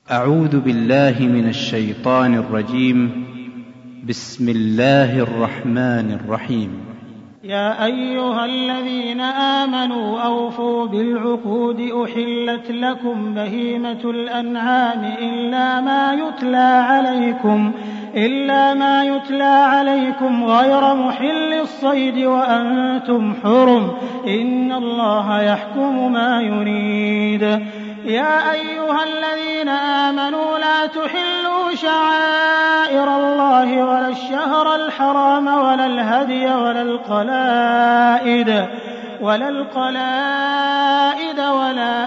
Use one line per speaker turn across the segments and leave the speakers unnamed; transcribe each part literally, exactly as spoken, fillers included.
أعوذ بالله من الشيطان الرجيم. بسم الله الرحمن الرحيم.
يا أيها الذين آمنوا أوفوا بالعقود أحلت لكم بهيمة الأنعام إلا ما يتلى عليكم إلا ما يتلى عليكم غير محل الصيد وأنتم حرم إن الله يحكم ما يريد. يا أيها الذين آمنوا لا تحلوا شعائر الله ولا الشهر الحرام ولا الهدي ولا القلائد ولا القلائد ولا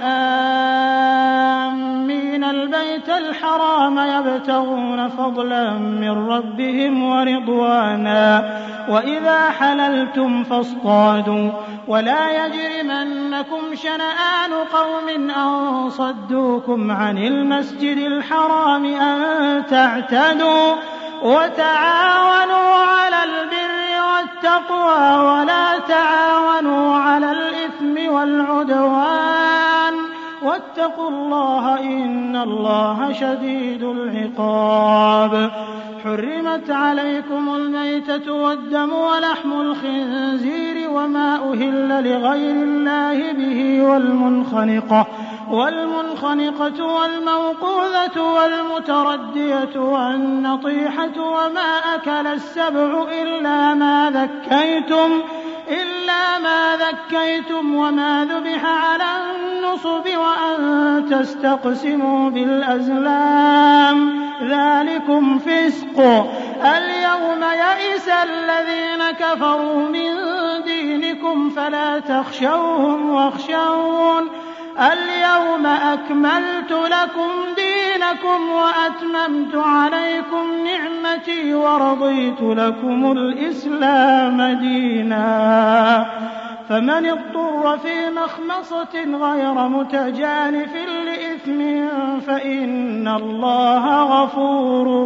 آمين البيت الحرام يبتغون فضلا من ربهم ورضوانا وإذا حللتم فاصطادوا ولا يجرمنكم شنآن قوم أن صدوكم عن المسجد الحرام أن تعتدوا وتعاونوا على البر والتقوى ولا تعاونوا على الإثم والعدوان واتقوا الله إن الله شديد العقاب. حرمت عليكم الميتة والدم ولحم الخنزير وما أهل لغير الله به والمنخنقة والمنخنقة والموقوذة والمتردية والنطيحة وما أكل السبع إلا ما ذكيتم إلا ما ذكيتم وما ذبح على النصب وأن تستقسموا بالأزلام ذلكم فسق. اليوم يئس الذين كفروا من دينكم فلا تخشوهم واخشون اليوم أكملت لكم دينكم وأتممت عليكم نعمتي ورضيت لكم الإسلام دينا. فمن اضطر في مخمصة غير متجانف لإثم فإن الله غفور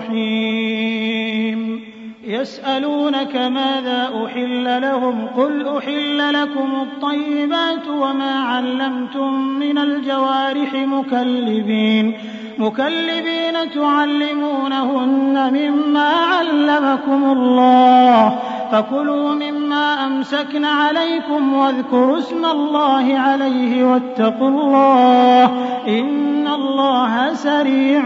رحيم. يسألونك ماذا أحل لهم قل أحل لكم الطيبات وما علمتم من الجوارح مكلبين مكلبين تعلمونهن مما علمكم الله فكلوا مما أمسكن عليكم واذكروا اسم الله عليه واتقوا الله إن الله سريع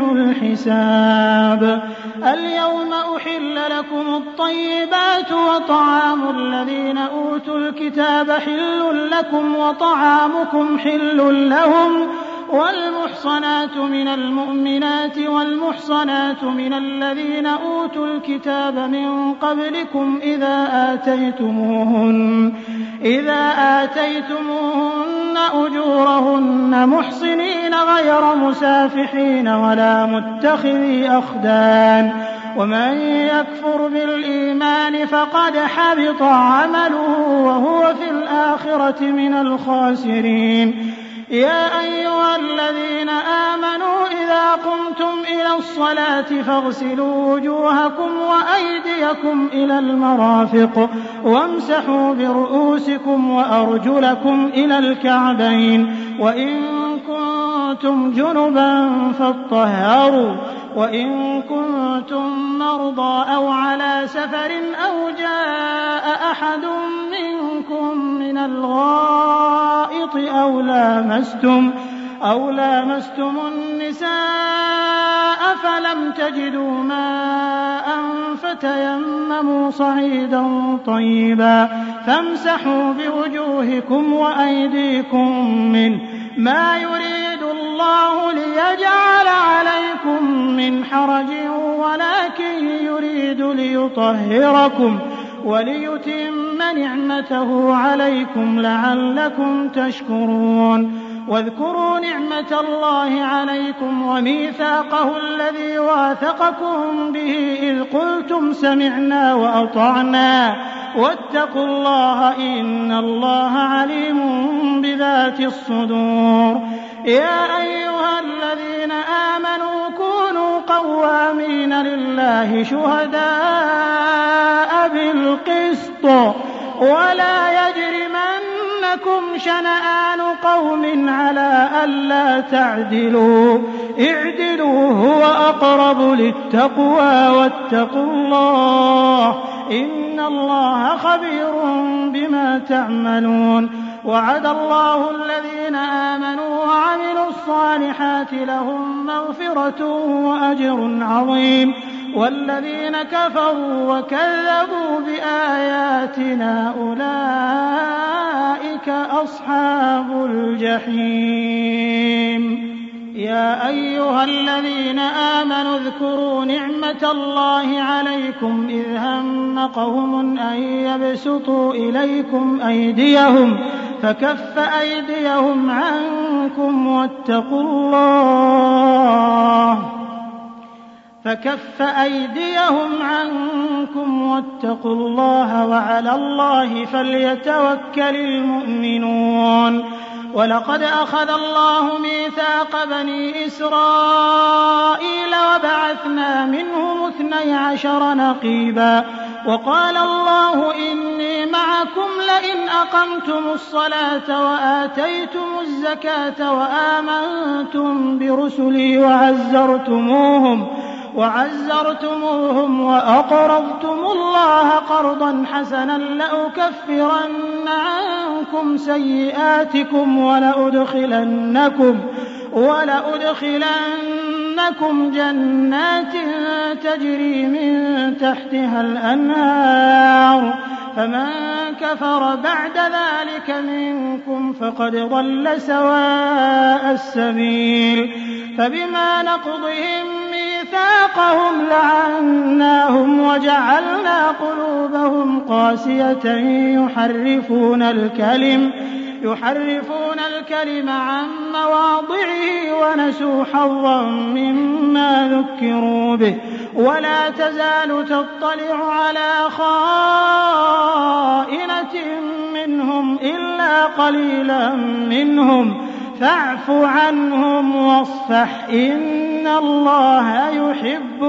الحساب. اليوم أحل لكم الطيبات وطعام الذين أوتوا الكتاب حل لكم وطعامكم حل لهم والمحصنات من المؤمنات والمحصنات من الذين أوتوا الكتاب من قبلكم إذا آتيتموهن إذا آتيتموهن أجورهن محصنين غير مسافحين ولا متخذي أخدان ومن يكفر بالإيمان فقد حبط عمله وهو في الآخرة من الخاسرين. يا أيها الذين آمنوا إذا قمتم إلى الصلاة فاغسلوا وجوهكم وأيديكم إلى المرافق وامسحوا برؤوسكم وأرجلكم إلى الكعبين وإن كنتم جنبا فاطهروا وإن كنتم مرضى أو على سفر أو جاء أحد منكم من الغائط أو لامستم أو لامستم النساء فلم تجدوا ماء فتيمموا صعيدا طيبا فامسحوا بوجوهكم وأيديكم منه ما يريد الله ليجعل عليكم من حرج ولكن يريد ليطهركم وليتم نعمته عليكم لعلكم تشكرون. واذكروا نعمة الله عليكم وميثاقه الذي واثقكم به إذ قلتم سمعنا وأطعنا واتقوا الله إن الله عليم بذات الصدور. يا أيها الذين آمنوا كونوا قوامين لله شهداء بالقسط ولا يجرمنكم شنآن قوم على ألا تعدلوا اعدلوا هو أقرب للتقوى واتقوا الله إن الله خبير بما تعملون وعد الله الذين آمنوا وعملوا الصالحات لهم مغفرة وأجر عظيم والذين كفروا وكذبوا بآياتنا أولئك أصحاب الجحيم يا أيها الذين آمنوا اذكروا نعمة الله عليكم إذ هم قوم أن يبسطوا إليكم أيديهم فكف أيديهم عنكم واتقوا الله فكف أيديهم عنكم واتقوا الله وعلى الله فليتوكل المؤمنون ولقد أخذ الله ميثاق بني إسرائيل وبعثنا منهم اثني عشر نقيبا وقال الله إني معكم لئن أقمتم الصلاة وآتيتم الزكاة وآمنتم برسلي وعزرتموهم وعزرتموهم وأقرضتم الله قرضا حسنا لأكفرن عنكم سيئاتكم ولأدخلنكم ولأدخلنكم جنات تجري من تحتها الأنهار فمن كفر بعد ذلك منكم فقد ضل سواء السبيل فبما نقضهم ميثاقهم لعناهم وجعلنا قلوبهم قاسية يحرفون الكلم يحرفون الكلم عن مواضعه ونسوا حظا مما ذكروا به ولا تزال تطلع على خائنة منهم إلا قليلا منهم فاعف عنهم واصفح إن الله يحب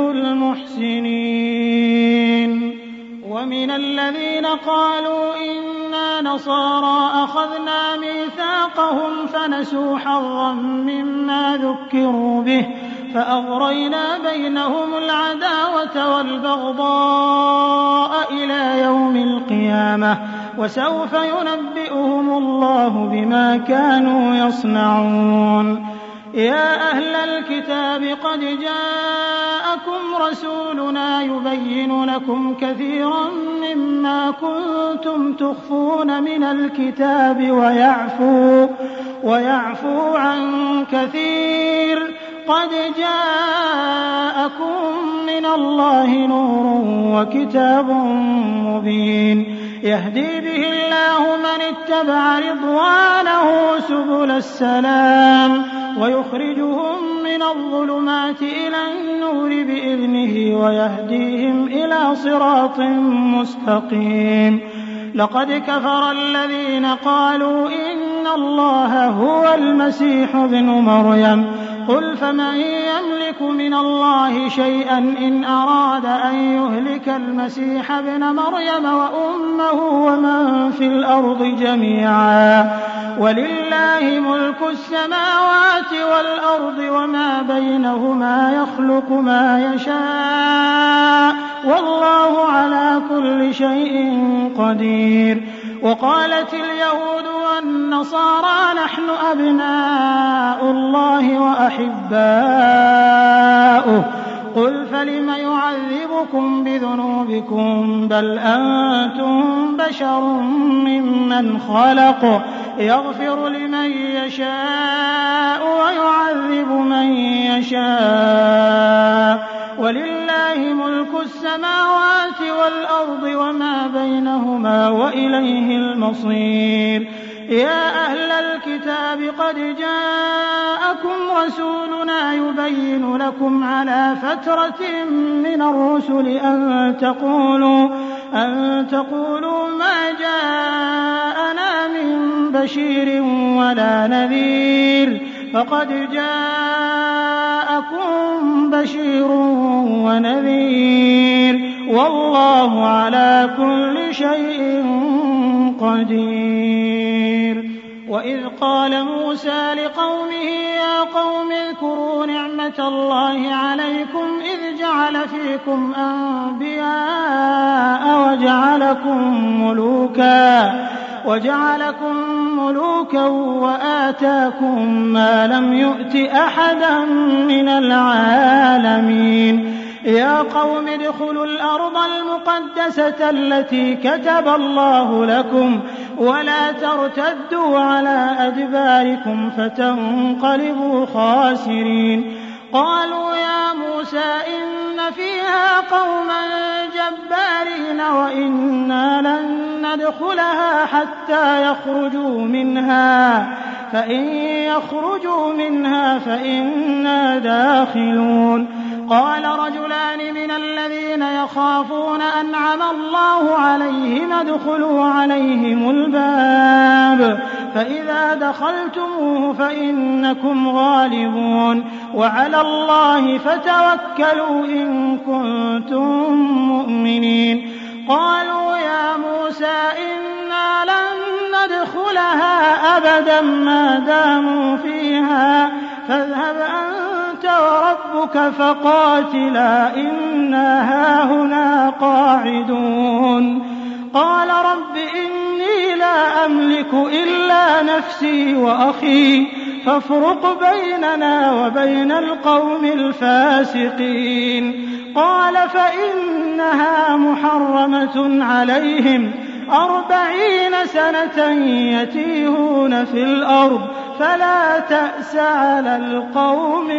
المحسنين ومن الذين قالوا إنا نصارى أخذنا ميثاقهم فنسوا حظا مما ذكروا به فأغرينا بينهم العداوة والبغضاء إلى يوم القيامة وسوف ينبئهم الله بما كانوا يصنعون يا أهل الكتاب قد جاءكم رسولنا يبين لكم كثيرا مما كنتم تخفون من الكتاب ويعفو, ويعفو عن كثير قد جاءكم من الله نور وكتاب مبين يهدي به الله من اتبع رضوانه سبل السلام ويخرجهم من الظلمات إلى النور بإذنه ويهديهم إلى صراط مستقيم لقد كفر الذين قالوا إن الله هو المسيح ابن مريم قل فمن يملك من الله شيئا إن أراد أن يهلك المسيح ابن مريم وأمه ومن في الأرض جميعا ولله ملك السماوات والأرض وما بينهما يخلق ما يشاء والله على كل شيء قدير وقالت اليهود والنصارى نحن أبناء الله وأحباؤه قل فلم يعذبكم بذنوبكم بل أنتم بشر ممن خلق يغفر لمن يشاء ويعذب من يشاء ولله ملك السماوات والأرض وما بينهما وإليه المصير يا أهل الكتاب قد جاءكم رسولنا يبين لكم على فترة من الرسل أن تقولوا, أن تقولوا ما جاءنا من بشير ولا نذير فقد جاءكم بشير ونذير والله على كل شيء قدير وإذ قال موسى لقومه يا قوم اذكروا نعمة الله عليكم إذ جعل فيكم أنبياء وجعلكم ملوكا وجعلكم ملوكا وآتاكم ما لم يؤت أحدا من العالمين يا قوم ادخلوا الأرض المقدسة التي كتب الله لكم ولا ترتدوا على أدباركم فتنقلبوا خاسرين قالوا يا موسى إن فيها قوما جبارين وإنا لن ندخلها حتى يخرجوا منها فإن يخرجوا منها فإنا داخلون قال رجلان من الذين يخافون أنعم الله عليهم ادخلوا عليهم الباب فإذا دخلتموه فإنكم غالبون وعلى الله فتوكلوا إن كنتم مؤمنين قالوا يا موسى إنا لن ندخلها أبدا ما داموا فيها فاذهب أنت وربك فقاتلا إنا هاهنا قاعدون قال رب إني لا أملك إلا نفسي وأخي فافرق بيننا وبين القوم الفاسقين قال فإنها محرمة عليهم أربعين سنة يتيهون في الأرض فلا تأس على القوم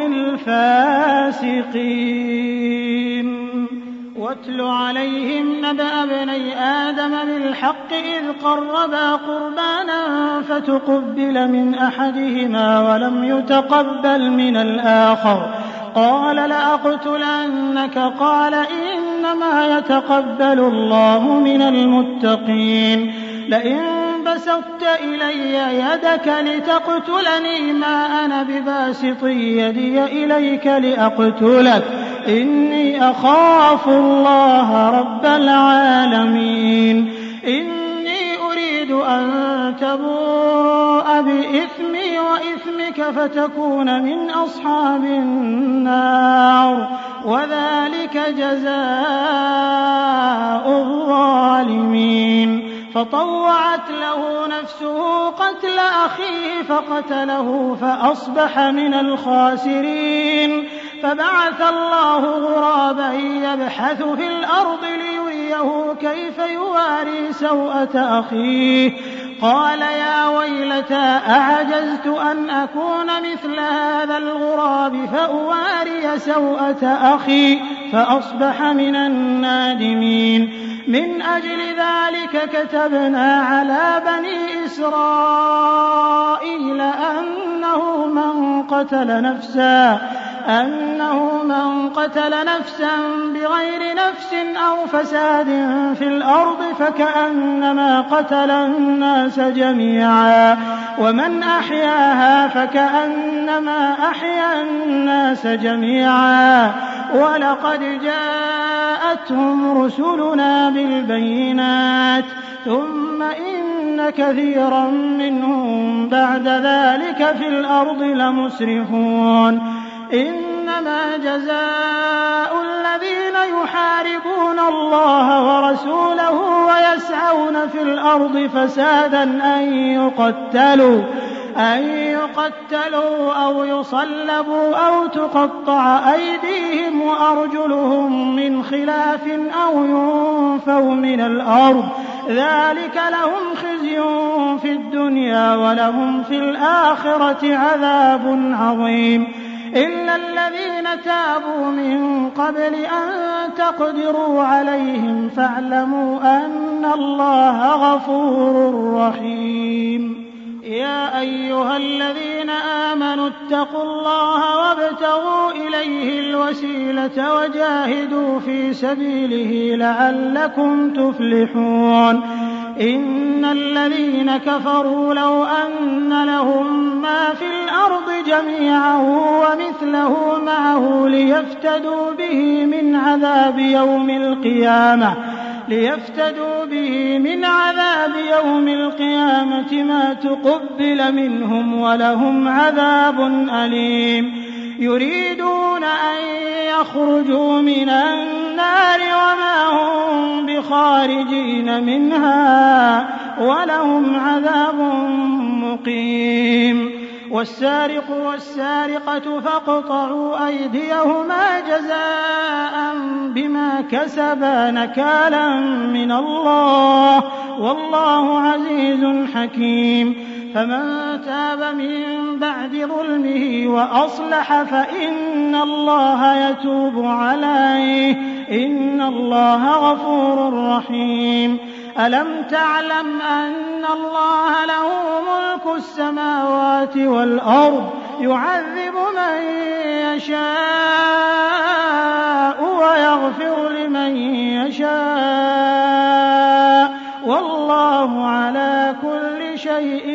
الفاسقين واتل عليهم نبأ ابني آدم بالحق إذ قربا قربانا فتقبل من أحدهما ولم يتقبل من الآخر قال لأقتلنك قال إنما يتقبل الله من المتقين لئن بسطت إلي يدك لتقتلني ما أنا بباسط يدي إليك لأقتلك إني أخاف الله رب العالمين إني أريد أن تبوء بإثمي وإثمك فتكون من أصحاب النار وذلك جزاء الظالمين فطوعت له نفسه قتل أخيه فقتله فأصبح من الخاسرين فبعث الله غرابا يبحث في الأرض ليريه كيف يواري سوءة أخيه قال يا ويلتى أعجزت أن أكون مثل هذا الغراب فأواري سوءة أخي فأصبح من النادمين من أجل ذلك كتبنا على بني إسرائيل أنه من قتل نفسا أنه من قتل نفسا بغير نفس أو فساد في الأرض فكأنما قتل الناس جميعا ومن أحياها فكأنما أحيا الناس جميعا ولقد جاءتهم رسلنا بالبينات ثم إن كثيرا منهم بعد ذلك في الأرض لمسرفون إنما جزاء الذين يحاربون الله ورسوله ويسعون في الأرض فسادا أن يقتلوا أن يقتلوا أو يصلبوا أو تقطع أيديهم وأرجلهم من خلاف أو ينفوا من الأرض ذلك لهم خزي في الدنيا ولهم في الآخرة عذاب عظيم إلا الذين تابوا من قبل أن تقدروا عليهم فاعلموا أن الله غفور رحيم يا أيها الذين آمنوا اتقوا الله وابتغوا إليه الوسيلة وجاهدوا في سبيله لعلكم تفلحون إن الذين كفروا لو أن لهم ما في الأرض جميعا ومثله معه ليفتدوا به من عذاب يوم القيامة ليفتدوا به من عذاب يوم القيامة ما تقبل منهم ولهم عذاب أليم يريدون أن يخرجوا من النار وما هم بخارجين منها ولهم عذاب مقيم. والسارق والسارقة فاقطعوا أيديهما جزاء بما كسبا نكالا من الله والله عزيز حكيم. فمن تاب من بعد ظلمه وأصلح فإن الله يتوب عليه إن الله غفور رحيم. ألم تعلم أن الله له ملك السماوات والأرض يعذب من يشاء ويغفر لمن يشاء والله على كل شيء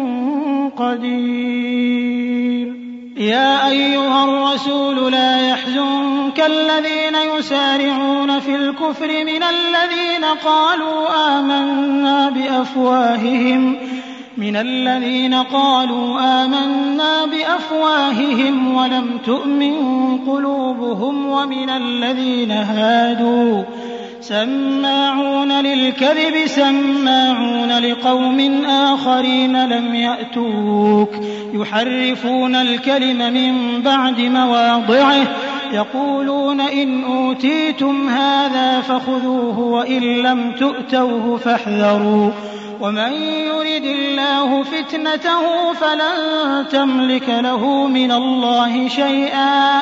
قدير. يا أيها الرسول لا يحزنك الذين يسارعون في الكفر من الذين قالوا آمنا بأفواههم من الذين قالوا آمنا بأفواههم ولم تؤمن قلوبهم ومن الذين هادوا سماعون للكذب سماعون لقوم آخرين لم يأتوك يحرفون الكلم من بعد مواضعه يقولون إن أوتيتم هذا فخذوه وإن لم تؤتوه فاحذروا ومن يرد الله فتنته فلن تملك له من الله شيئا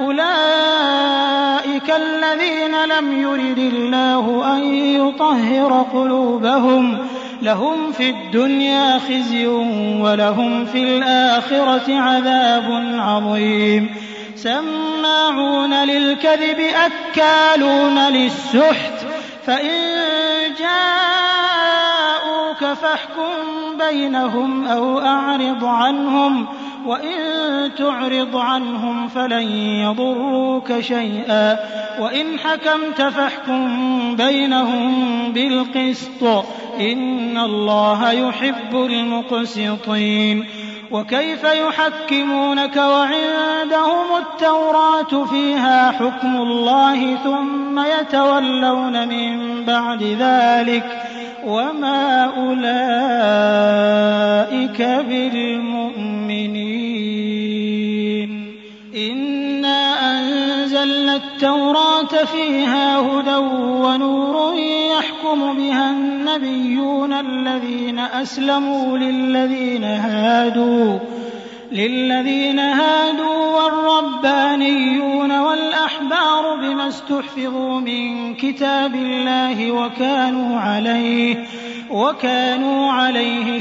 أولئك الذين لم يرد الله أن يطهر قلوبهم لهم في الدنيا خزي ولهم في الآخرة عذاب عظيم. سماعون للكذب أكالون للسحت فإن جاءوك فاحكم بينهم أو أعرض عنهم وإن تعرض عنهم فلن يضروك شيئا وإن حكمت فاحكم بينهم بالقسط إن الله يحب المقسطين. وكيف يحكمونك وعندهم التوراة فيها حكم الله ثم يتولون من بعد ذلك وما أولئك بالمؤمنين. إنا أنزلنا التوراة فيها هدى ونور يحكم بها النبيون الذين أسلموا للذين هادوا للذين هادوا والربانيون والأحبار بما استحفظوا من كتاب الله وكانوا عليه وكانوا عليه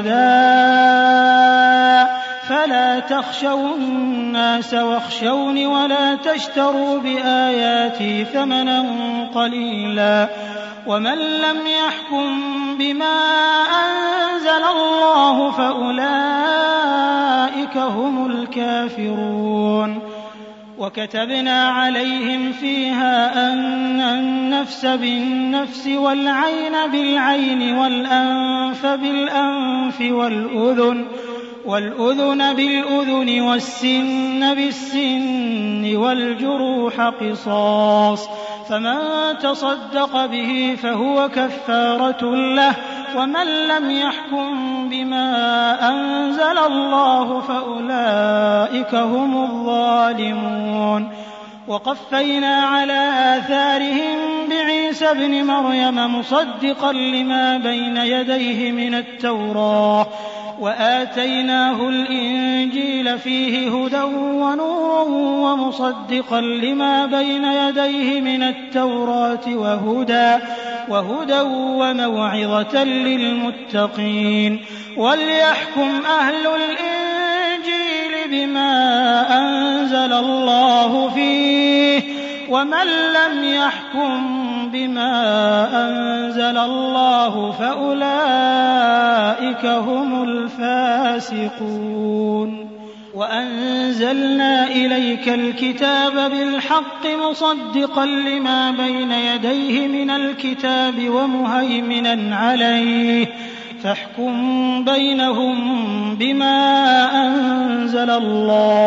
شهداء فلا تخشوا الناس واخشوني ولا تشتروا بآياتي ثمنا قليلا ومن لم يحكم بما أنزل الله فأولئك هم الكافرون. وكتبنا عليهم فيها أن النفس بالنفس والعين بالعين والأنف بالأنف والأذن والأذن بالأذن والسن بالسن والجروح قصاص فمن تصدق به فهو كفارة له ومن لم يحكم بما أنزل الله فأولئك هم الظالمون. وقفينا على آثارهم بعيسى ابن مريم مصدقا لما بين يديه من التوراة وآتيناه الإنجيل فيه هدى ونور ومصدقا لما بين يديه من التوراة وهدى وهدى وموعظة للمتقين. وليحكم أهل الإنجيل بما أنزل الله فيه ومن لم يحكم بما أنزل الله فأولئك هم الفاسقون. وأنزلنا إليك الكتاب بالحق مصدقا لما بين يديه من الكتاب ومهيمنا عليه فاحكم بينهم بما أنزل الله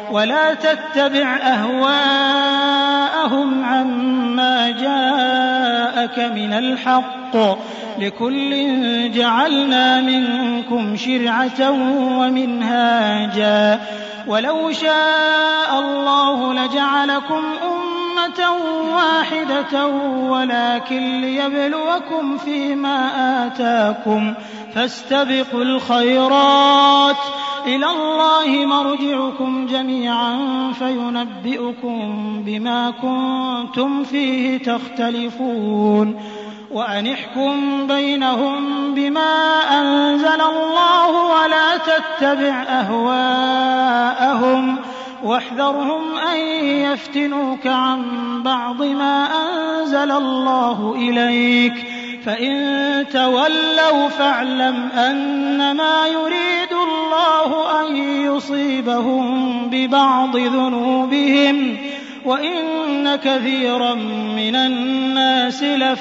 ولا تتبع أهواءهم عما جاءك من الحق، لكل جعلنا منكم شرعة ومنهاجا، ولو شاء الله لجعلكم أمة واحدة ولكن ليبلوكم فيما آتاكم، فاستبقوا الخيرات، إلى الله مرجعكم جميعا فينبئكم بما كنتم فيه تختلفون. وأن احكم بينهم بما أنزل الله ولا تتبع أهواءهم، واحذرهم أن يفتنوك عن بعض ما أنزل الله إليك، فإن تولوا فاعلم أنما يريد الله أن يصيبهم ببعض ذنوبهم، وإن كثيرا من الناس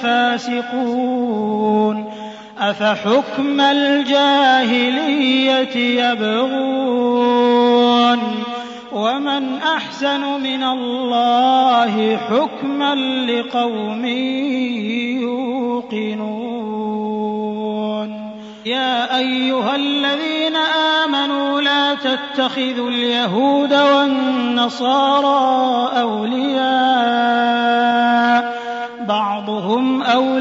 لفاسقون. أفحكم الجاهلية يبغون ومن أحسن من الله حكما لقوم يوقنون. يا أيها الذين آمنوا لا تتخذوا اليهود والنصارى أولياء، بعضهم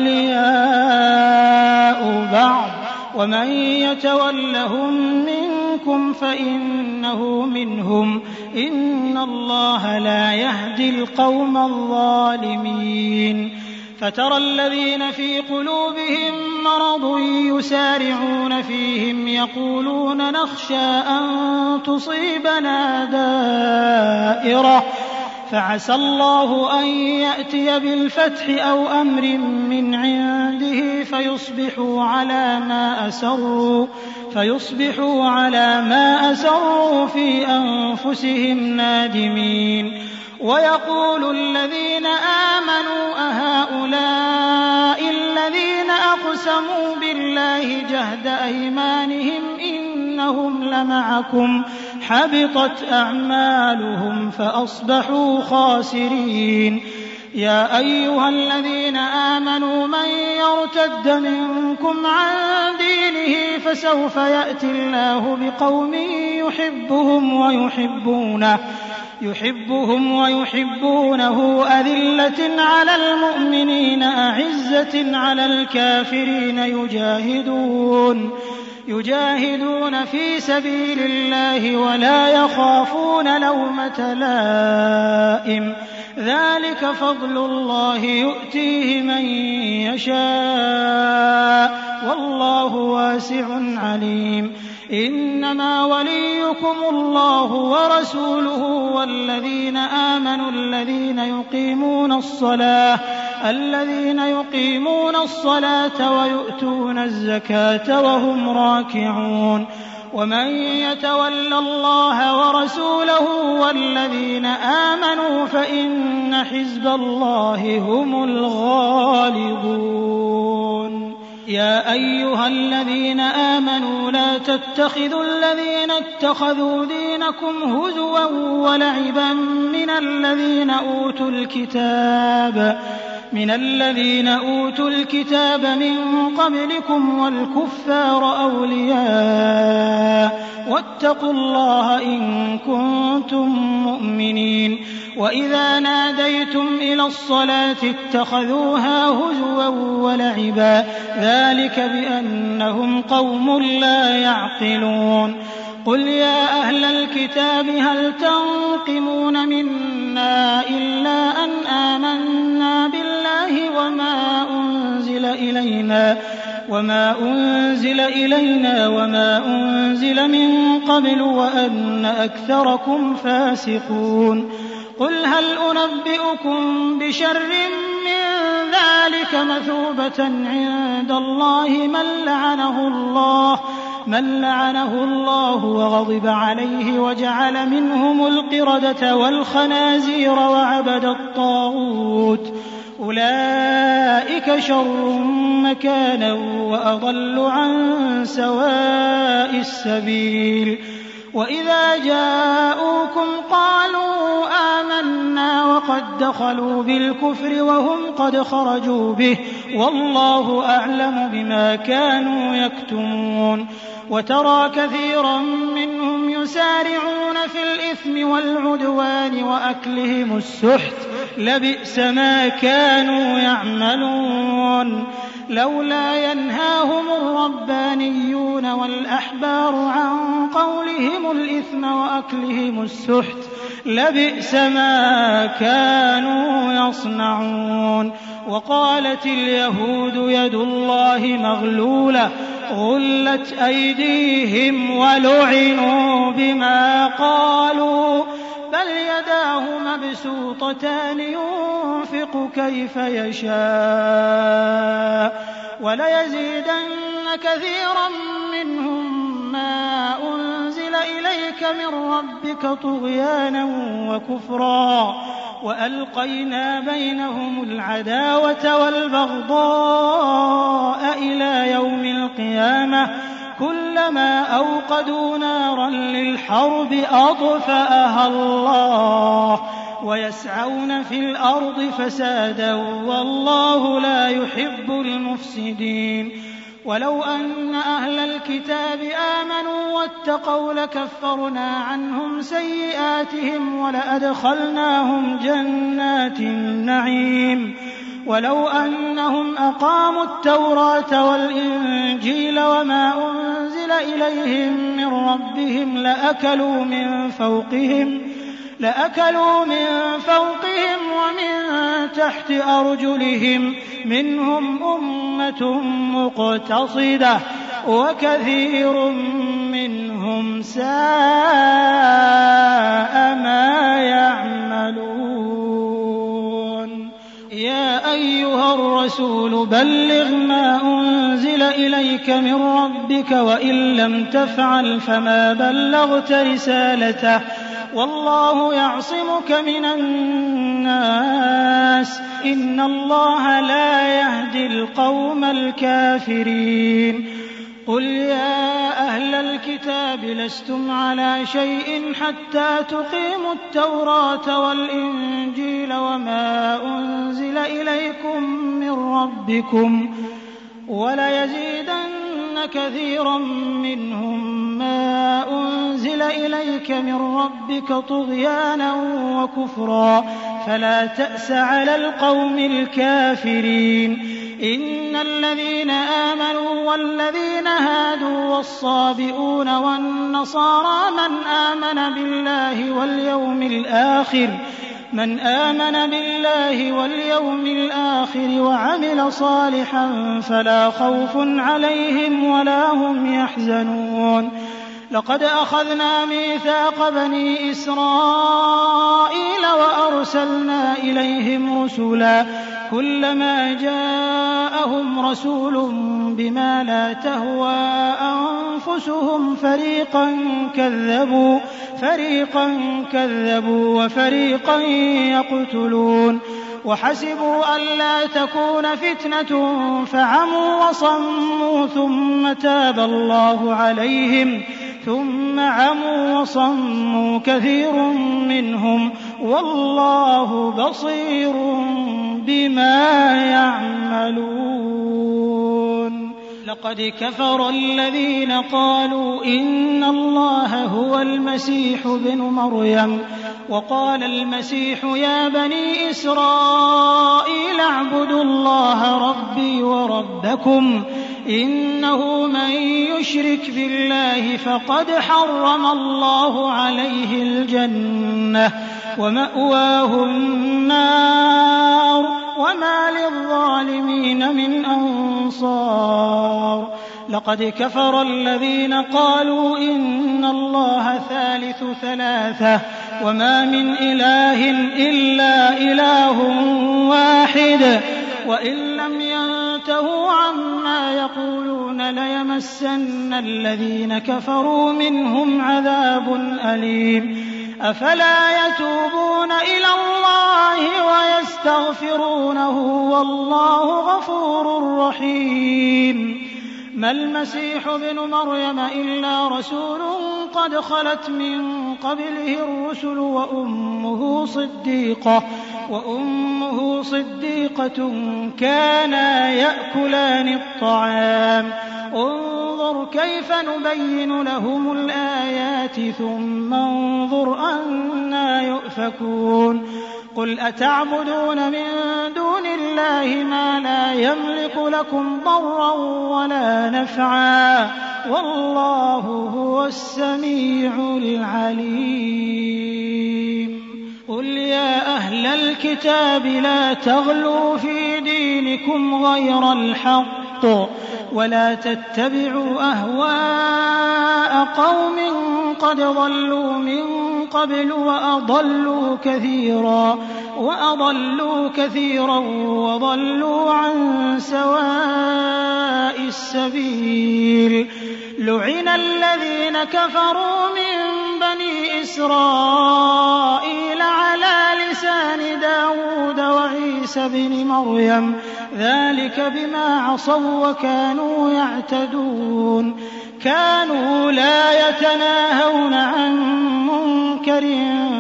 أولياء بعض، ومن يتولهم منكم فإنه منهم، إن الله لا يهدي القوم الظالمين. فترى الذين في قلوبهم مرض يسارعون فيهم يقولون نخشى أن تصيبنا دائرة، فعسى الله أن يأتي بالفتح أو أمر من عنده فيصبحوا على ما أسروا فيصبحوا على ما أسروا في أنفسهم نادمين. ويقول الذين آمنوا أهؤلاء الذين أقسموا بالله جهد أيمانهم إنهم لمعكم، حبطت أعمالهم فأصبحوا خاسرين. يا أيها الذين آمنوا من يرتد منكم عن دينه فسوف يأتي الله بقوم يحبهم ويحبونه يحبهم ويحبونه أذلة على المؤمنين أعزة على الكافرين يجاهدون يجاهدون في سبيل الله ولا يخافون لومة لائم، ذلك فضل الله يؤتيه من يشاء والله واسع عليم. إنما وليكم الله ورسوله والذين آمنوا الذين يقيمون الصلاة الذين يقيمون الصلاة ويؤتون الزكاة وهم راكعون. ومن يتول الله ورسوله والذين آمنوا فإن حزب الله هم الغالبون. يا أيها الذين آمنوا لا تتخذوا الذين اتخذوا دينكم هزوا ولعبا من الذين أوتوا الكتاب من الذين أوتوا الكتاب من قبلكم والكفار أولياء واتقوا الله إن كنتم مؤمنين. وإذا ناديتم إلى الصلاة اتخذوها هزوا ولعبا، ذلك بأنهم قوم لا يعقلون. قل يا أهل الكتاب هل تنقمون منا إلا أن آمنا بالله وما أنزل إلينا وما أنزل إلينا وما أنزل من قبل وأن أكثركم فاسقون. قل هل أنبئكم بشر من ذلك مثوبة عند الله من لعنه الله من لعنه الله وغضب عليه وجعل منهم القردة والخنازير وعبد الطاغوت، أولئك شر مكانا وأضل عن سواء السبيل. وإذا جاءوكم قالوا آمنا وقد دخلوا بالكفر وهم قد خرجوا به والله أعلم بما كانوا يكتمون وترى كثيرا منهم يسارعون في الإثم والعدوان وأكلهم السحت لبئس ما كانوا يعملون لولا ينهاهم الربانيون والأحبار عن قولهم الإثم وأكلهم السحت لبئس ما كانوا يصنعون وقالت اليهود يد الله مغلولة غلت أيديهم ولعنوا بما قالوا بل يداه مبسوطتان ينفق كيف يشاء وليزيدن كثيرا منهم ما أنزل إليك من ربك طغيانا وكفرا وألقينا بينهم العداوة والبغضاء إلى يوم القيامة كلما أوقدوا نارا للحرب أطفأها الله ويسعون في الأرض فسادا والله لا يحب المفسدين ولو أن أهل الكتاب آمنوا واتقوا لكفرنا عنهم سيئاتهم ولأدخلناهم جنات النعيم ولو أنهم أقاموا التوراة والإنجيل وما أنزل إليهم من ربهم لأكلوا من فوقهم لأكلوا من فوقهم ومن تحت أرجلهم منهم أمة مقتصدة وكثير منهم ساء ما يعملون يا أيها الرسول بلغ ما أنزل إليك من ربك وإن لم تفعل فما بلغت رسالته والله يعصمك من الناس إن الله لا يهدي القوم الكافرين قل يا أهل الكتاب لستم على شيء حتى تقيموا التوراة والإنجيل وما أنزل إليكم من ربكم وليزيدن كثيرا منهم ما أنزل إليك من ربك طغيانا وكفرا فلا تأس على القوم الكافرين إن الذين آمنوا والذين هادوا والصابئون والنصارى من آمن بالله واليوم الآخر من آمن بالله واليوم الآخر وعمل صالحا فلا خوف عليهم ولا هم يحزنون لقد أخذنا ميثاق بني إسرائيل وأرسلنا إليهم رسلا كلما جاءهم رسول بما لا تهوى أنفسهم فريقا كذبوا فريقا كذبوا وفريقا يقتلون وحسبوا ألا تكون فتنة فعموا وصموا ثم تاب الله عليهم ثم عموا وصموا كثير منهم والله بصير بما يعملون لقد كفر الذين قالوا إن الله هو المسيح ابن مريم وقال المسيح يا بني إسرائيل اعبدوا الله ربي وربكم إنه من يشرك بالله فقد حرم الله عليه الجنة ومأواه النار وما للظالمين من أنصار لقد كفر الذين قالوا إن الله ثالث ثلاثة وما من إله إلا إله واحد وإن لم ينتهوا عما يقولون ليمسن الذين كفروا منهم عذاب أليم أفلا يتوبون إلى الله ويستغفرونه والله غفور رحيم ما المسيح ابن مريم إلا رسول قد خلت من قبله الرسل وأمه صديقة, وأمه صديقة كانا يأكلان الطعام انظر كيف نبين لهم الآيات ثم انظر أنى يؤفكون قل أتعبدون من دون الله ما لا يملك لكم ضرا ولا نفعا والله هو السميع العليم قل يا أهل الكتاب لا تغلوا في دينكم غير الحق ولا تتبعوا أهواء قوم قد ضلوا من قبل وأضلوا كثيرا وأضلوا كثيرا وضلوا عن سواء السبيل لعن الذين كفروا من بني إسرائيل على لسان داود وعيسى بن مريم ذلك بما عصوا وكانوا يعتدون كانوا لا يتناهون عن منكر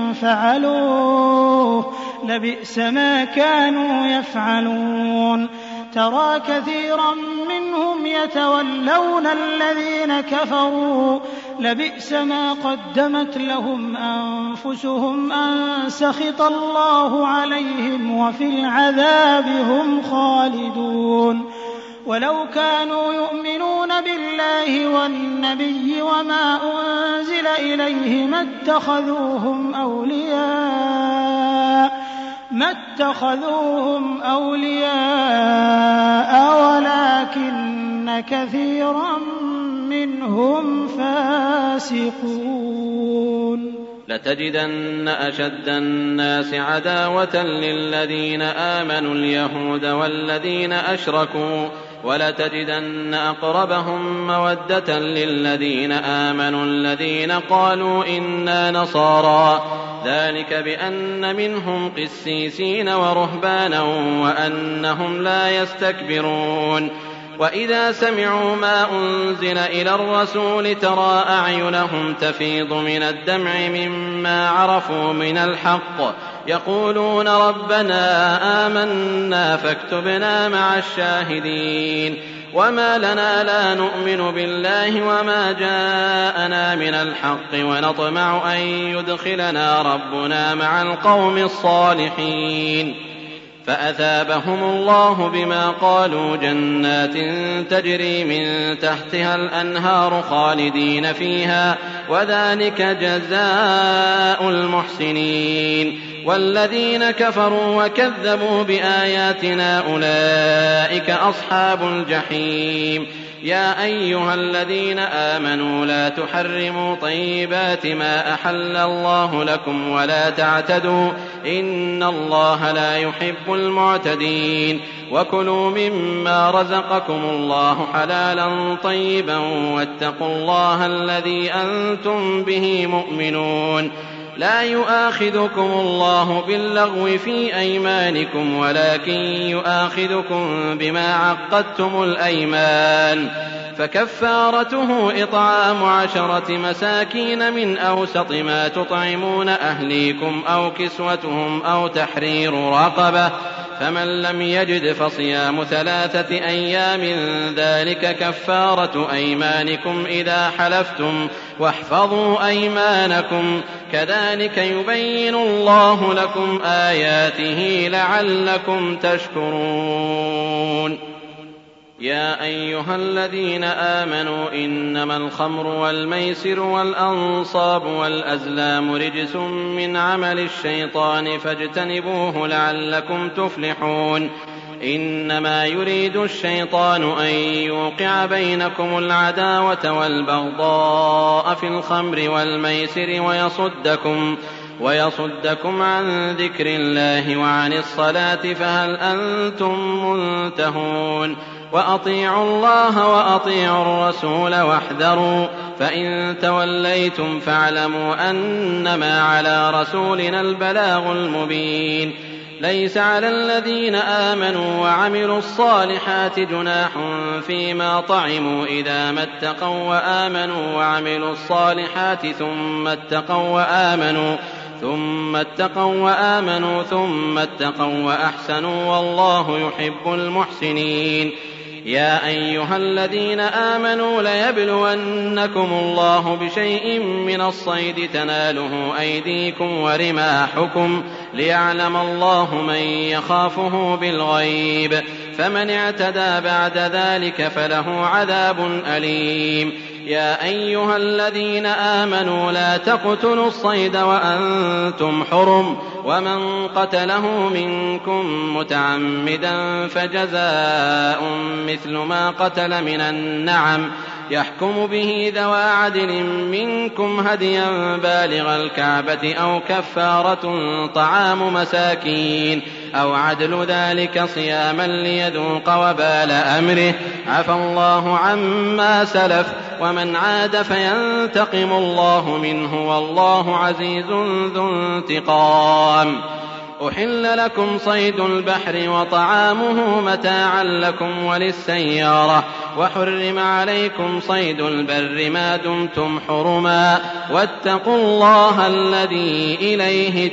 فعلوه لبئس ما كانوا يفعلون ترى كثيرا منهم يتولون الذين كفروا لبئس ما قدمت لهم أنفسهم أن سخط الله عليهم وفي العذاب هم خالدون ولو كانوا يؤمنون بالله والنبي وما أنزل إليه ما اتخذوهم أولياء ما اتخذوهم أولياء ولكن كثيرا منهم فاسقون
لتجدن أشد الناس عداوة للذين آمنوا اليهود والذين أشركوا ولتجدن أقربهم مودة للذين آمنوا الذين قالوا إنا نصارى ذلك بأن منهم قسيسين ورهبانا وأنهم لا يستكبرون وإذا سمعوا ما أنزل إلى الرسول ترى أعينهم تفيض من الدمع مما عرفوا من الحق يقولون ربنا آمنا فاكتبنا مع الشاهدين وما لنا لا نؤمن بالله وما جاءنا من الحق ونطمع أن يدخلنا ربنا مع القوم الصالحين فأثابهم الله بما قالوا جنات تجري من تحتها الأنهار خالدين فيها وذلك جزاء المحسنين والذين كفروا وكذبوا بآياتنا أولئك أصحاب الجحيم يا أيها الذين آمنوا لا تحرموا طيبات ما أحل الله لكم ولا تعتدوا إن الله لا يحب المعتدين وكلوا مما رزقكم الله حلالا طيبا واتقوا الله الذي أنتم به مؤمنون لا يؤاخذكم الله باللغو في أيمانكم ولكن يؤاخذكم بما عقدتم الأيمان فكفارته إطعام عشرة مساكين من أوسط ما تطعمون أهليكم أو كسوتهم أو تحرير رقبة فمن لم يجد فصيام ثلاثة أيام ذلك كفارة أيمانكم إذا حلفتم واحفظوا أيمانكم كذلك يبين الله لكم آياته لعلكم تشكرون يا أيها الذين آمنوا إنما الخمر والميسر والأنصاب والأزلام رجس من عمل الشيطان فاجتنبوه لعلكم تفلحون إنما يريد الشيطان أن يوقع بينكم العداوة والبغضاء في الخمر والميسر ويصدكم ويصدكم عن ذكر الله وعن الصلاة فهل أنتم منتهون وأطيعوا الله وأطيعوا الرسول واحذروا فإن توليتم فاعلموا أنما على رسولنا البلاغ المبين ليس على الذين آمنوا وعملوا الصالحات جناح فيما طعموا إذا ما اتقوا وآمنوا وعملوا الصالحات ثم اتقوا وآمنوا ثم اتقوا وآمنوا ثم اتقوا وأحسنوا والله يحب المحسنين. يا أيها الذين آمنوا ليبلونكم الله بشيء من الصيد تناله أيديكم ورماحكم ليعلم الله من يخافه بالغيب، فمن اعتدى بعد ذلك فله عذاب أليم. يا أيها الذين آمنوا لا تقتلوا الصيد وأنتم حرم، ومن قتله منكم متعمدا فجزاء مثل ما قتل من النعم يحكم به ذوى عدل منكم هديا بالغ الكعبة أو كفارة طعام مساكين أو عدل ذلك صياما ليذوق وبال أمره، عفى الله عما سلف ومن عاد فينتقم الله منه والله عزيز ذو انتقام. أحل لكم صيد البحر وطعامه متاعا لكم وللسيارة، وحرم عليكم صيد البر ما دمتم حرما، واتقوا الله الذي إليه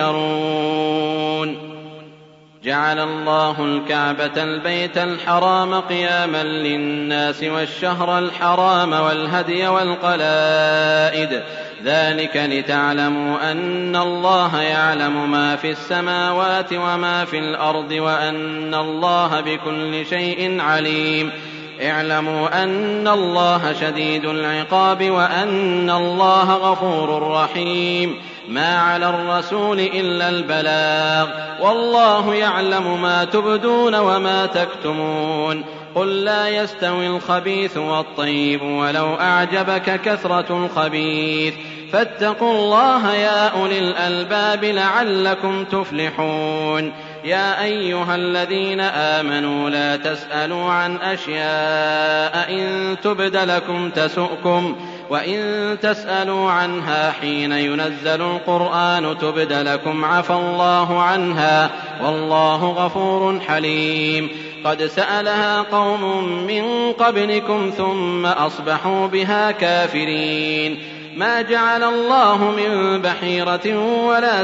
تحشرون. جعل الله الكعبة البيت الحرام قياما للناس والشهر الحرام والهدي والقلائد، ذلك لتعلموا أن الله يعلم ما في السماوات وما في الأرض وأن الله بكل شيء عليم. اعلموا أن الله شديد العقاب وأن الله غفور رحيم. ما على الرسول إلا البلاغ، والله يعلم ما تبدون وما تكتمون. قل لا يستوي الخبيث والطيب ولو أعجبك كثرة الخبيث، فاتقوا الله يا أولي الألباب لعلكم تفلحون. يا أيها الذين آمنوا لا تسألوا عن أشياء إن تبد لكم تسؤكم، وإن تسألوا عنها حين ينزل القرآن تبد لكم عفى الله عنها والله غفور حليم. قد سألها قوم من قبلكم ثم أصبحوا بها كافرين. ما جعل الله من بحيرة ولا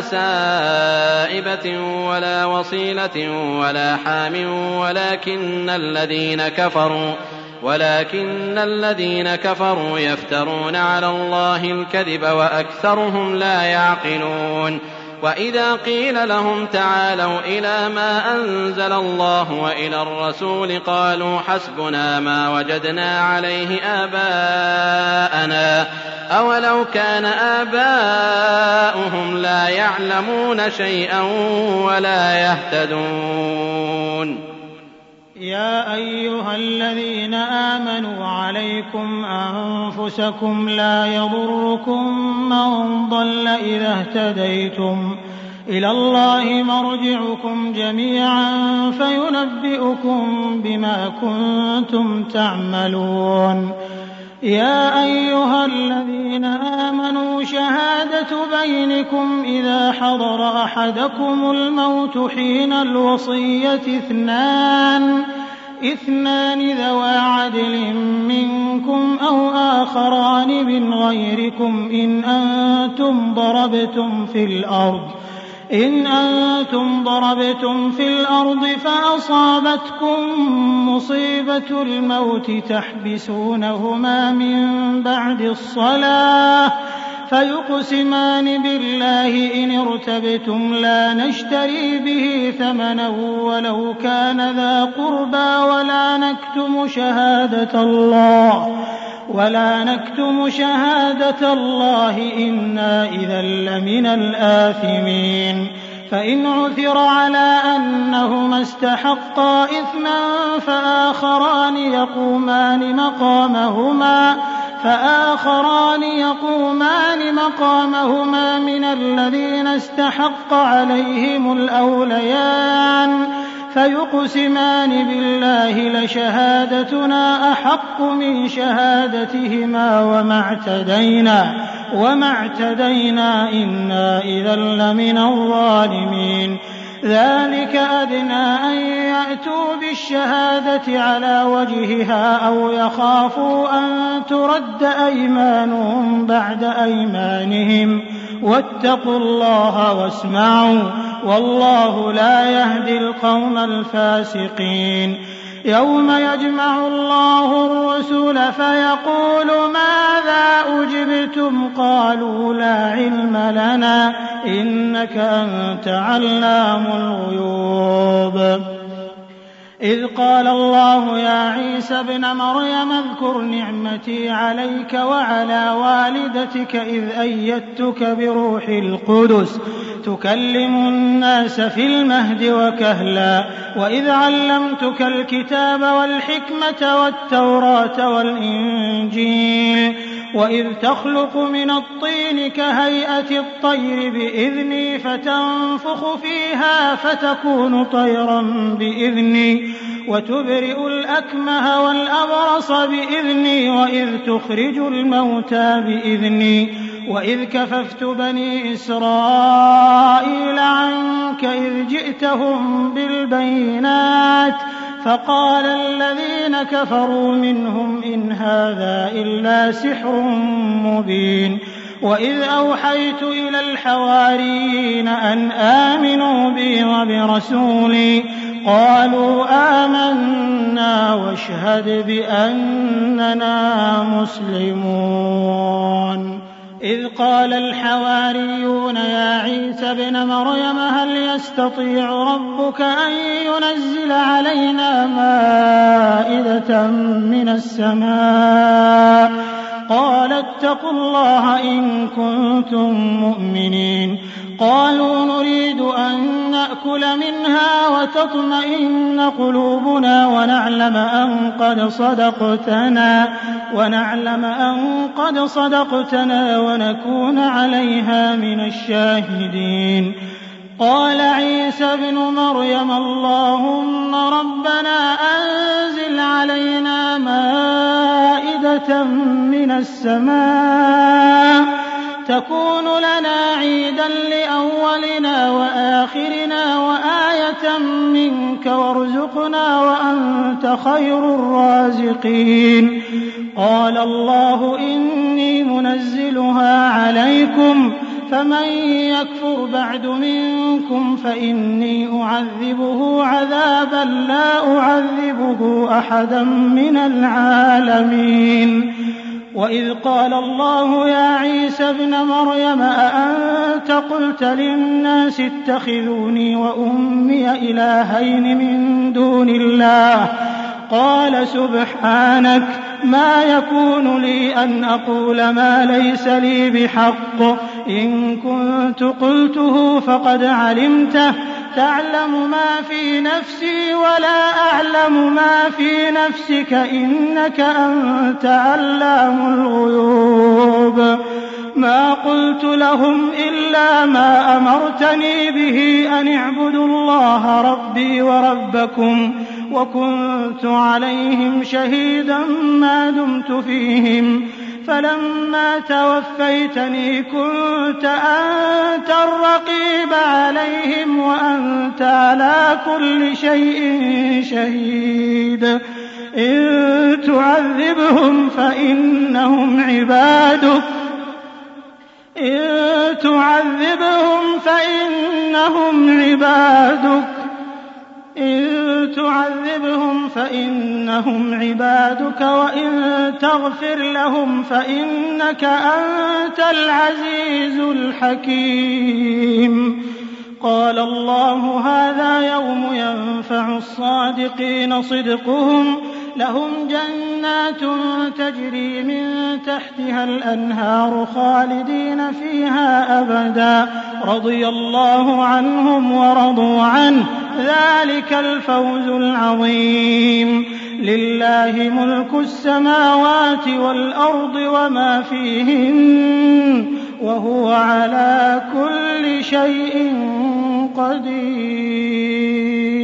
سائبة ولا وصيلة ولا حام ولكن الذين كفروا ولكن الذين كفروا يفترون على الله الكذب وأكثرهم لا يعقلون. وإذا قيل لهم تعالوا إلى ما أنزل الله وإلى الرسول قالوا حسبنا ما وجدنا عليه آباءنا أولو كان آباؤهم لا يعلمون شيئا ولا يهتدون.
يا أيها الذين آمنوا عليكم أنفسكم لا يضركم من ضل إذا اهتديتم، إلى الله مرجعكم جميعا فينبئكم بما كنتم تعملون. يا أيها الذين آمنوا شهادة بينكم إذا حضر أحدكم الموت حين الوصية اثنان اثنان ذوى عدل منكم أو آخران من غيركم إن أنتم ضربتم في الأرض إن أنتم ضربتم في الأرض فأصابتكم مصيبة الموت تحبسونهما من بعد الصلاة فيقسمان بالله إن ارتبتم لا نشتري به ثمنا ولو كان ذا قربى ولا نكتم شهادة الله ولا نكتم شهادة الله إنا إذا لمن الآثمين. فإن عثر على أنهما استحقا إثما فآخران يقومان مقامهما فآخران يقومان مقامهما من الذين استحق عليهم الأوليان فيقسمان بالله لشهادتنا أحق من شهادتهما وما اعتدينا وما اعتدينا إنا إذا لمن الظالمين. ذلك أدنى أن يأتوا بالشهادة على وجهها أو يخافوا أن ترد أيمانهم بعد أيمانهم واتقوا الله واسمعوا والله لا يهدي القوم الفاسقين يوم يجمع الله الرسل فيقول ماذا أجبتم قالوا لا علم لنا إنك أنت علام الغيوب إذ قال الله يا عيسى ابن مريم اذكر نعمتي عليك وعلى والدتك إذ أيدتك بروح القدس تكلم الناس في المهد وكهلا وإذ علمتك الكتاب والحكمة والتوراة والإنجيل وإذ تخلق من الطين كهيئة الطير بإذني فتنفخ فيها فتكون طيرا بإذني وتبرئ الأكمه والأبرص بإذني وإذ تخرج الموتى بإذني وإذ كففت بني إسرائيل عنك إذ جئتهم بالبينات فقال الذين كفروا منهم إن هذا إلا سحر مبين وإذ أوحيت إلى الحواريين أن آمنوا بي وبرسولي قالوا آمنا واشهد بأننا مسلمون إذ قال الحواريون يا عيسى ابن مريم هل يستطيع ربك أن ينزل علينا مائدة من السماء قال اتقوا الله إن كنتم مؤمنين قالوا نريد أن نأكل منها وتطمئن قلوبنا ونعلم أن قد صدقتنا ونعلم أن قد صدقتنا ونكون عليها من الشاهدين قال عيسى ابن مريم اللهم ربنا أنزل علينا مائدة من السماء تكون لنا عيدا لأولنا وآخرنا وآية منك وارزقنا وأنت خير الرازقين قال الله إني منزلها عليكم فمن يكفر بعد منكم فإني أعذبه عذابا لا أعذبه أحدا من العالمين وإذ قال الله يا عيسى ابن مريم أأنت قلت للناس اتخذوني وأمي إلهين من دون الله قال سبحانك ما يكون لي أن أقول ما ليس لي بحق إن كنت قلته فقد علمته تعلم ما في نفسي ولا أعلم ما في نفسك إنك أنت علام الغيوب ما قلت لهم إلا ما أمرتني به أن اعبدوا الله ربي وربكم وكنت عليهم شهيدا ما دمت فيهم فلما توفيتني كنت أنت الرقيب عليهم وأنت على كل شيء شهيد إن تعذبهم فإنهم عبادك إن تعذبهم فإنهم عبادك إن تعذبهم فإنهم عبادك وإن تغفر لهم فإنك أنت العزيز الحكيم قال الله هذا يوم ينفع الصادقين صدقهم لهم جنات تجري من تحتها الأنهار خالدين فيها أبدا رضي الله عنهم ورضوا عنه ذلك الفوز العظيم لله ملك السماوات والأرض وما فيهن وهو على كل شيء قدير